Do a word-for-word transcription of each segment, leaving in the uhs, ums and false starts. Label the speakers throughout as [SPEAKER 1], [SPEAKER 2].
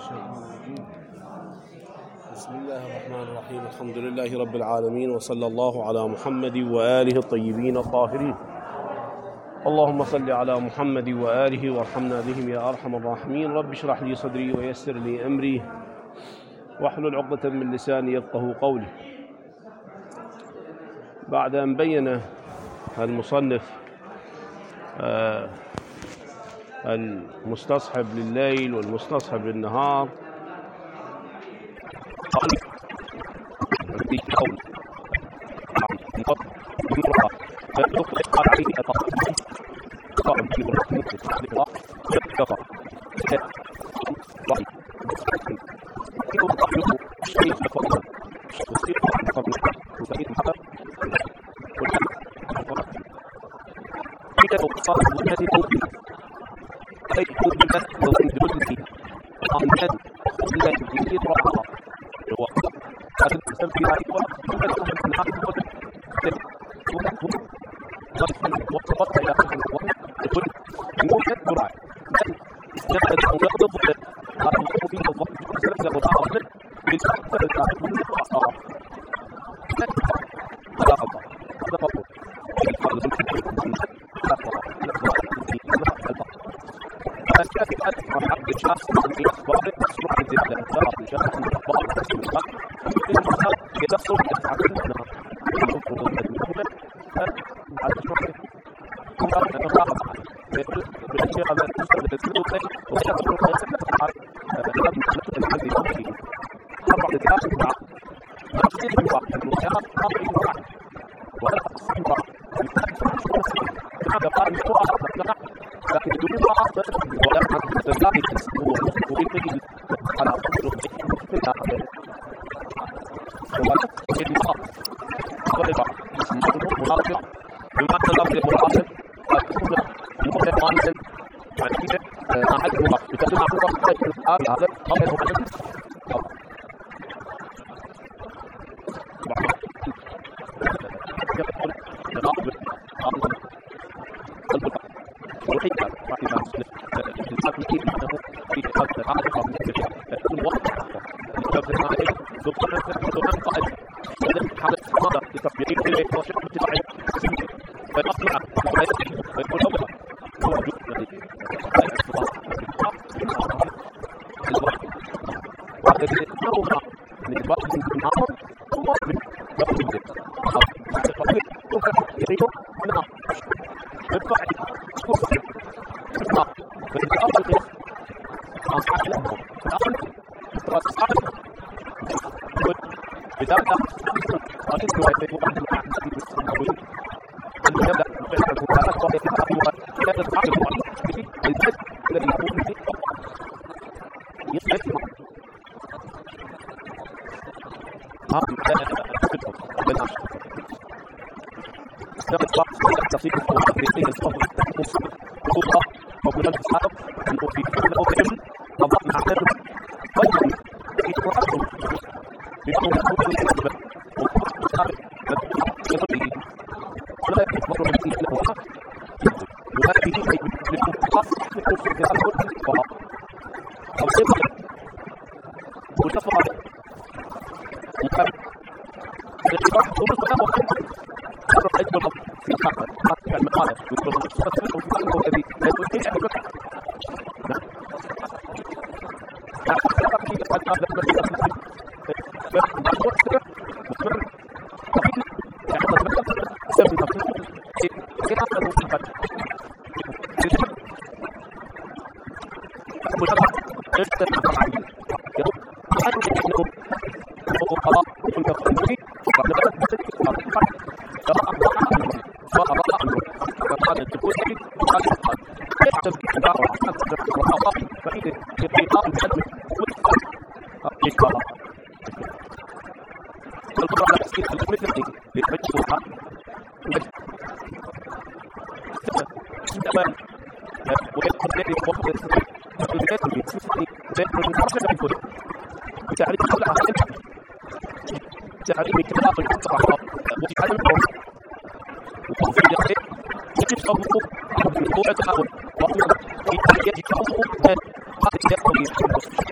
[SPEAKER 1] الشيطان الرجيم. بسم الله الرحمن الرحيم. الحمد لله رب العالمين، وصلى الله على محمد وآله الطيبين الطاهرين. اللهم صل على محمد وآله وارحمنا بهم يا أرحم الراحمين. رب اشرح لي صدري ويسر لي أمري واحلل عقدة من لساني يفقهوا قولي. بعد أن بين المصنف آه المستصحب لليل والمستصحب للنهار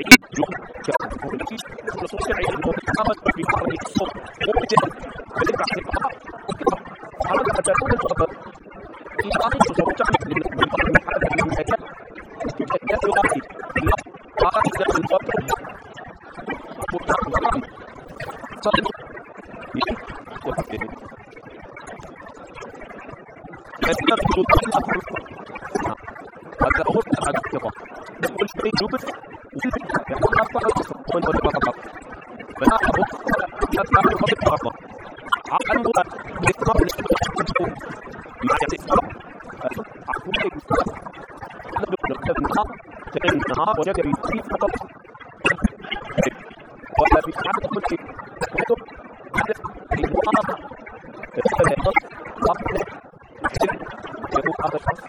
[SPEAKER 1] وجد في فقط ولا في عدد كل شيء عدد المقارنة يكون هذا الشخص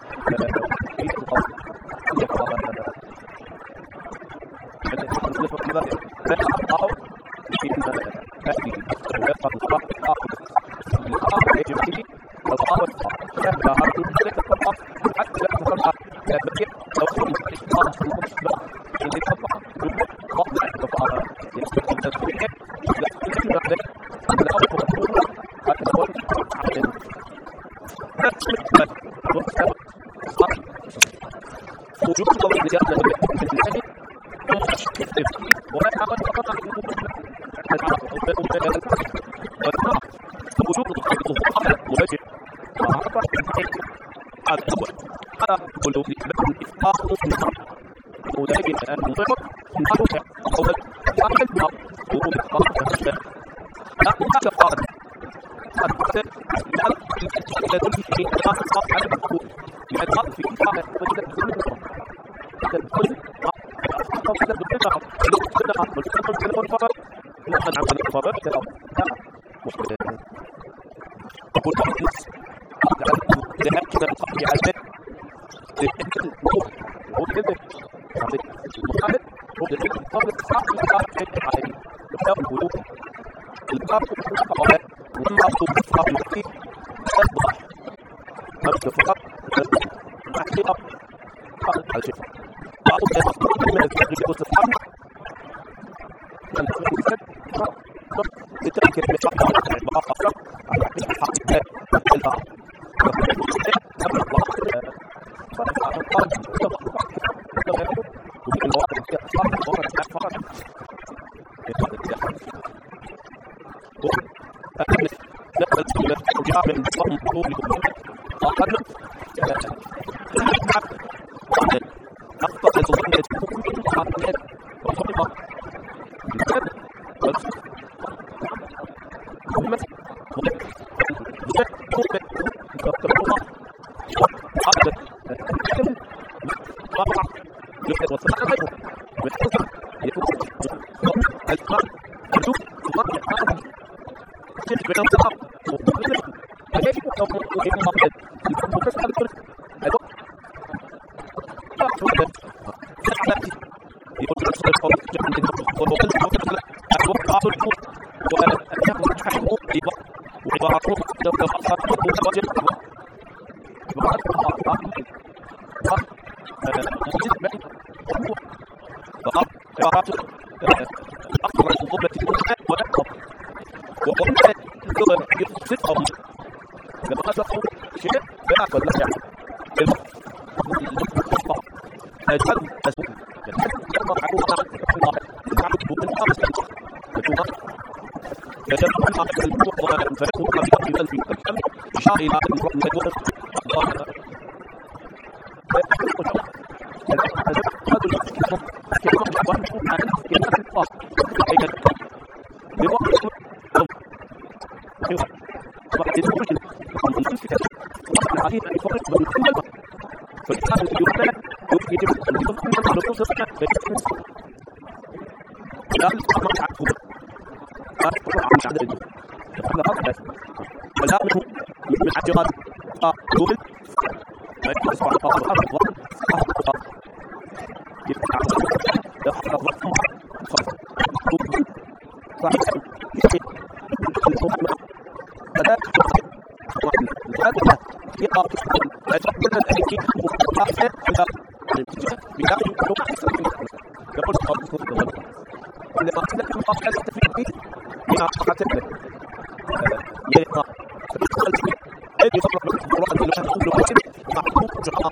[SPEAKER 1] عندما أتكلم قبل التفريق بما أعتقد يلقى أي فرق من القرآن اللي تقول له معقول جماعة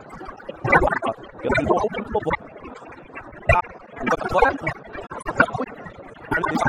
[SPEAKER 1] يقول هو بالضبط وقال تقول عن الإنسان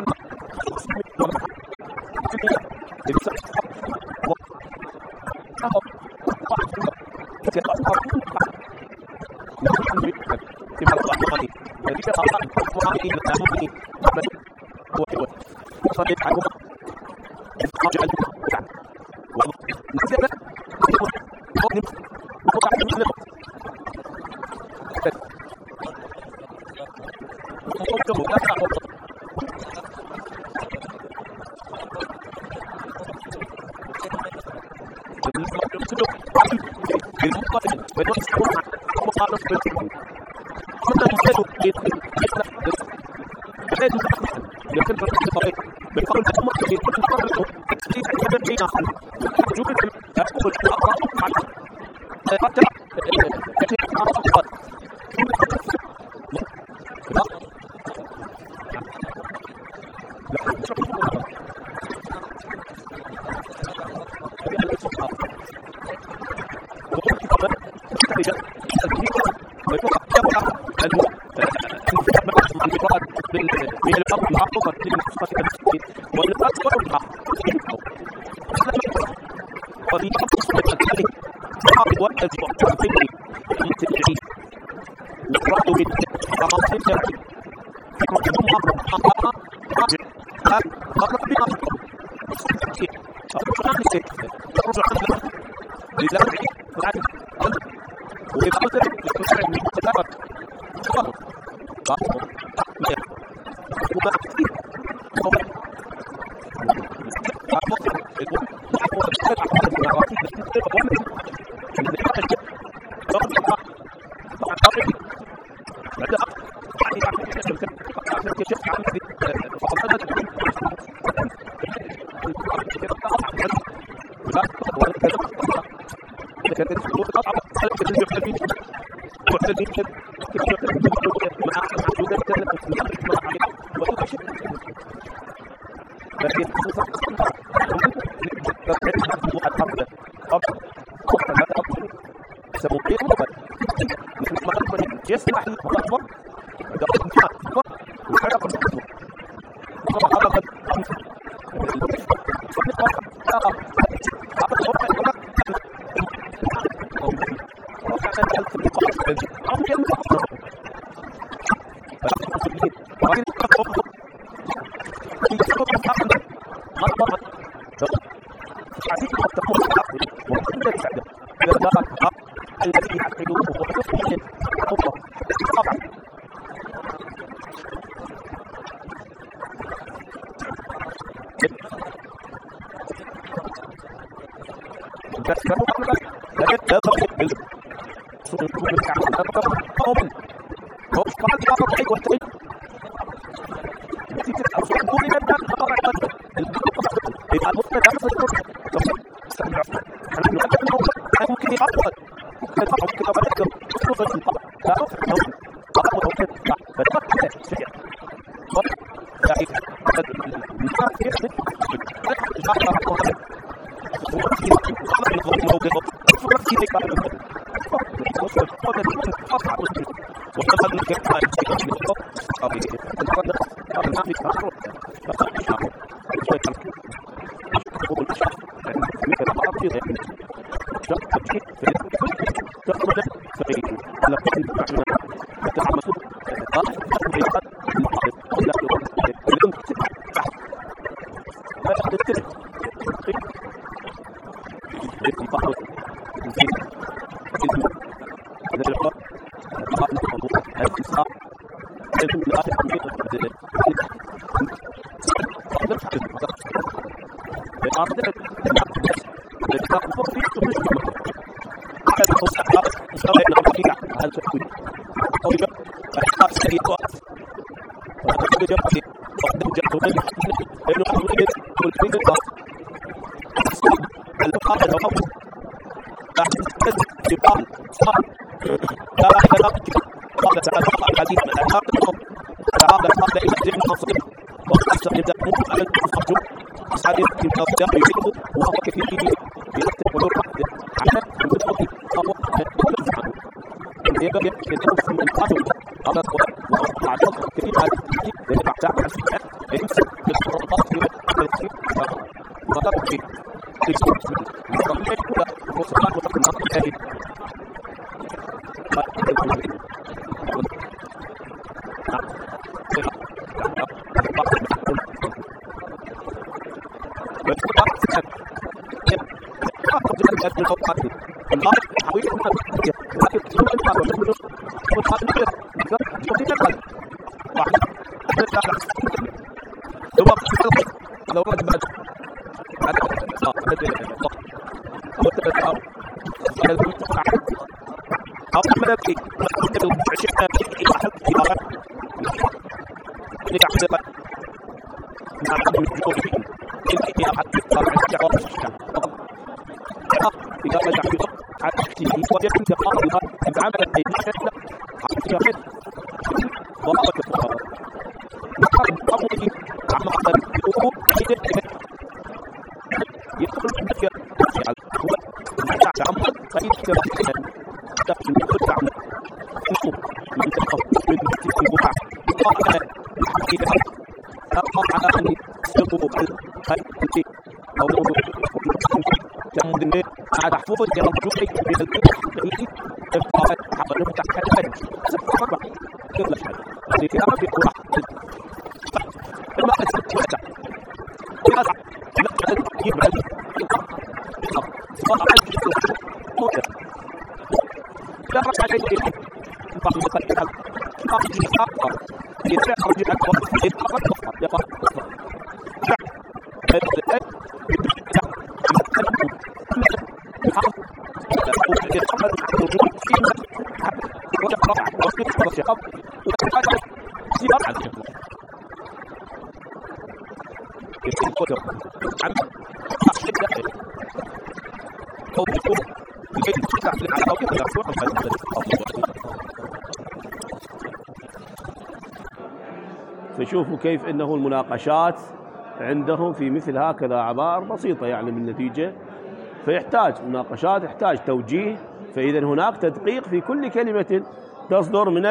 [SPEAKER 1] فشوفوا كيف انه المناقشات عندهم في مثل هكذا عبارة بسيطة يعني من النتيجة، فيحتاج مناقشات، يحتاج توجيه، فإذا هناك تدقيق في كل كلمة تصدر من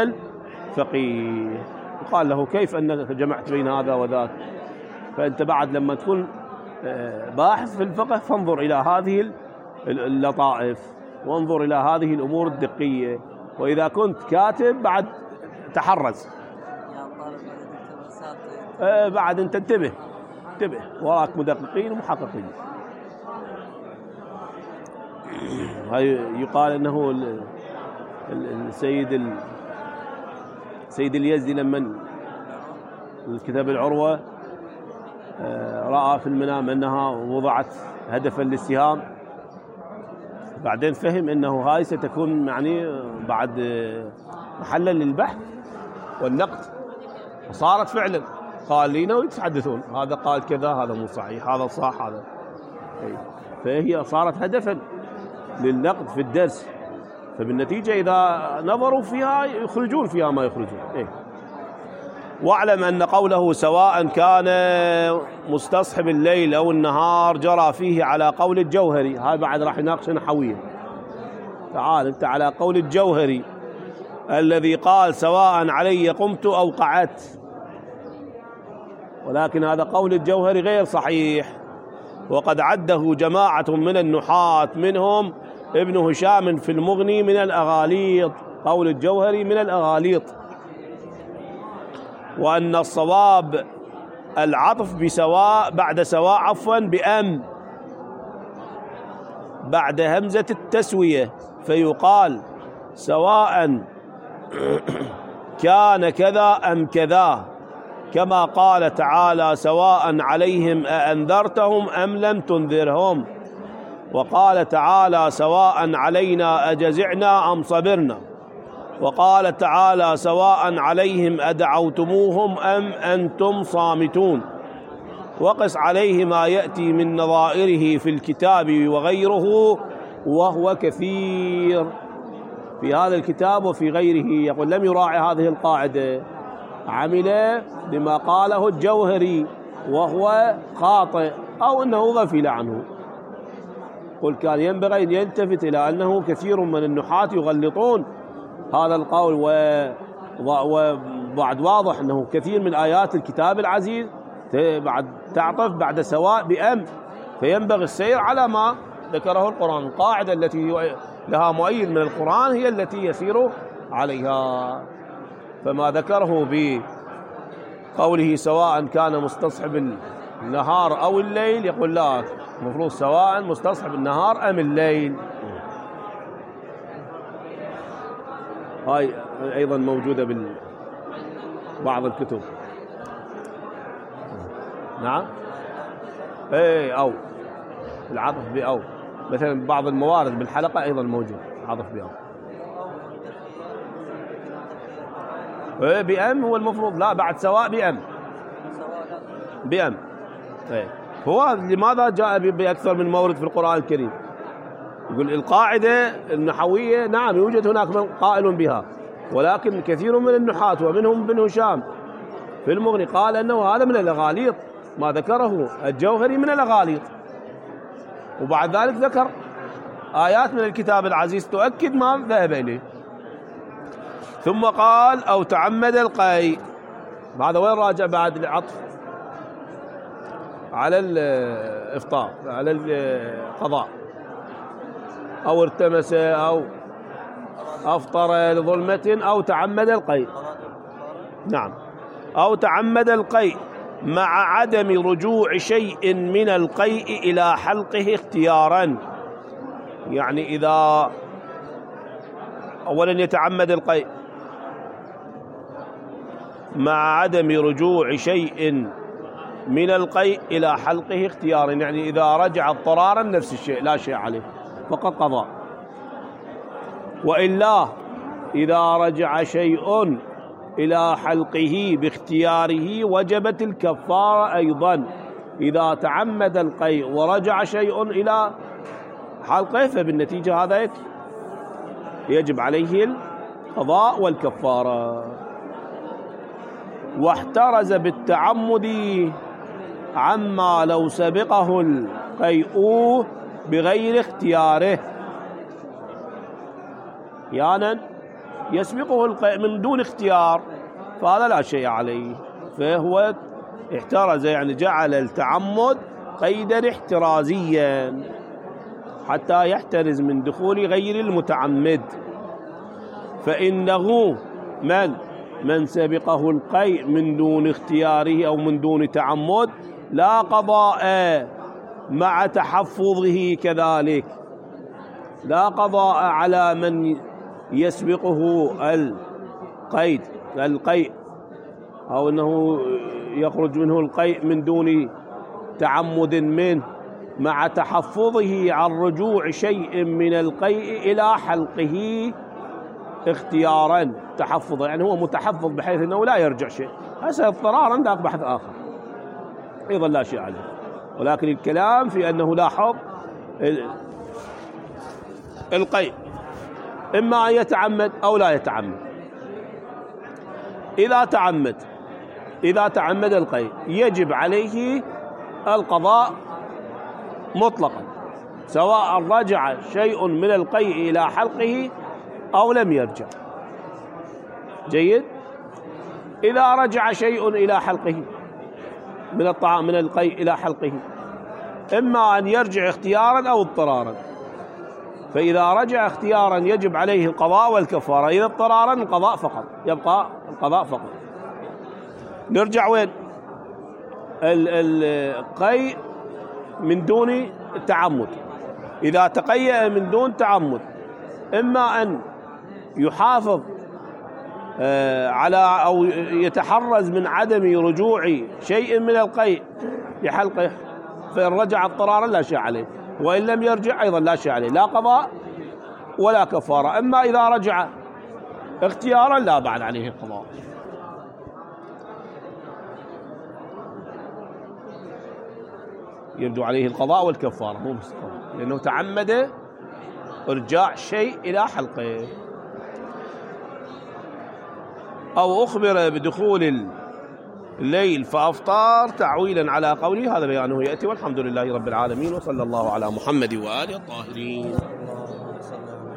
[SPEAKER 1] الفقيه. وقال له كيف أنك جمعت بين هذا وذاك؟ فأنت بعد لما تكون باحث في الفقه فانظر إلى هذه اللطائف وانظر إلى هذه الأمور الدقية، وإذا كنت كاتب بعد تحرز بعد أنت انتبه انتبه وراك مدققين ومحققين. هاي يقال أنه السيد السيد اليزدي لما الكتاب العروة رأى في المنام أنها وضعت هدفا للسهام، بعدين فهم أنه هاي ستكون يعني بعد محلا للبحث والنقد، وصارت فعلا قال لينا ويتحدثون هذا قال كذا، هذا مو صحيح، هذا صح، هذا فهي صارت هدفا للنقد في الدرس، فبالنتيجة إذا نظروا فيها يخرجون فيها ما يخرجون. إيه؟ واعلم أن قوله سواء كان مستصحب الليل أو النهار جرى فيه على قول الجوهري. هاي بعد راح يناقش نحويا. تعال أنت على قول الجوهري الذي قال سواء علي قمت أو قعدت، ولكن هذا قول الجوهري غير صحيح، وقد عده جماعة من النحاة منهم ابن هشام في المغني من الأغاليط، قول الجوهري من الأغاليط، وأن الصواب العطف بسواء بعد سواء عفوا بأم بعد همزة التسوية، فيقال سواء كان كذا أم كذا، كما قال تعالى سواء عليهم أأنذرتهم أم لم تنذرهم، وقال تعالى سواء علينا أجزعنا أم صبرنا، وقال تعالى سواء عليهم أدعوتموهم أم أنتم صامتون. وقس عليه ما يأتي من نظائره في الكتاب وغيره وهو كثير في هذا الكتاب وفي غيره. يقول لم يراعي هذه القاعدة، عمل بما قاله الجوهري وهو خاطئ أو أنه غفل عنه. قل كان ينبغي أن يلتفت إلى أنه كثير من النحاة يغلطون هذا القول، وبعد واضح أنه كثير من آيات الكتاب العزيز بعد تعطف بعد سواء بأم، فينبغي السير على ما ذكره القرآن. القاعدة التي لها مؤيد من القرآن هي التي يسير عليها. فما ذكره بقوله سواء كان مستصحب النهار أو الليل، يقول لا، المفروض سواء مستصحب النهار أم الليل. هاي أيضا موجودة ببعض الكتب. نعم، اي أو العطف بأو، مثلا بعض الموارد بالحلقة أيضا موجود عطف بأو. اي بأم هو المفروض، لا بعد سواء بأم بأم. اي هو لماذا جاء بأكثر من مورد في القرآن الكريم؟ يقول القاعدة النحوية نعم يوجد هناك من قائل بها، ولكن كثير من النحاة ومنهم ابن هشام في المغني قال أنه هذا من الأغاليط، ما ذكره الجوهري من الأغاليط. وبعد ذلك ذكر آيات من الكتاب العزيز تؤكد ما ذهب إليه. ثم قال أو تعمد القي، هذا وين راجع بعد العطف على الإفطار على القضاء، أو ارتمس أو أفطر لظلمة أو تعمد القي. نعم، أو تعمد القي مع عدم رجوع شيء من القيء إلى حلقه اختيارا. يعني إذا أولا يتعمد القيء مع عدم رجوع شيء من القيء إلى حلقه اختيارا، يعني إذا رجع اضطرارا نفس الشيء لا شيء عليه فقط قضاء. وإلا إذا رجع شيء إلى حلقه باختياره وجبت الكفارة أيضا. إذا تعمد القيء ورجع شيء إلى حلقه فبالنتيجة هذا يجب عليه القضاء والكفارة. واحترز بالتعمد عما لو سبقه القيء بغير اختياره، يعني يسبقه القيء من دون اختيار فهذا لا شيء عليه، فهو احترز، يعني جعل التعمد قيدا احترازيا حتى يحترز من دخول غير المتعمد. فإنه من من سبقه القيء من دون اختياره أو من دون تعمد لا قضاء مع تحفظه، كذلك لا قضاء على من يسبقه القيد القيء أو أنه يخرج منه القيء من دون تعمد منه مع تحفظه عن رجوع شيء من القيء إلى حلقه اختيارا. تحفظه يعني هو متحفظ بحيث أنه لا يرجع شيء، هذا اضطرارا ذاك بحث آخر أيضا لا شيء عليه. ولكن الكلام في أنه لاحظ القيء إما أن يتعمد أو لا يتعمد. إذا تعمد إذا تعمد القيء يجب عليه القضاء مطلقا، سواء رجع شيء من القيء إلى حلقه أو لم يرجع. جيد. إذا رجع شيء إلى حلقه من الطعام من القيء إلى حلقه، إما أن يرجع اختيارا أو اضطرارا، فإذا رجع اختيارا يجب عليه القضاء والكفارة، إذا اضطرارا القضاء فقط، يبقى القضاء فقط. نرجع وين؟ القيء من دون التعمد. إذا تقيأ من دون تعمد إما أن يحافظ على أو يتحرز من عدم رجوع شيء من القيء لحلقه، فإن رجع اضطرارا لا شيء عليه، وإن لم يرجع أيضا لا شيء عليه، لا قضاء ولا كفارة. أما إذا رجع اختيارا لا بعد عليه القضاء. يرجع عليه القضاء والكفارة مو بس القضاء، لأنه تعمد إرجاع شيء إلى حلقه. أو أخبر بدخول الليل فأفطار تعويلا على قوله، هذا بيانه يأتي. والحمد لله رب العالمين، وصلى الله على محمد وآله الطاهرين.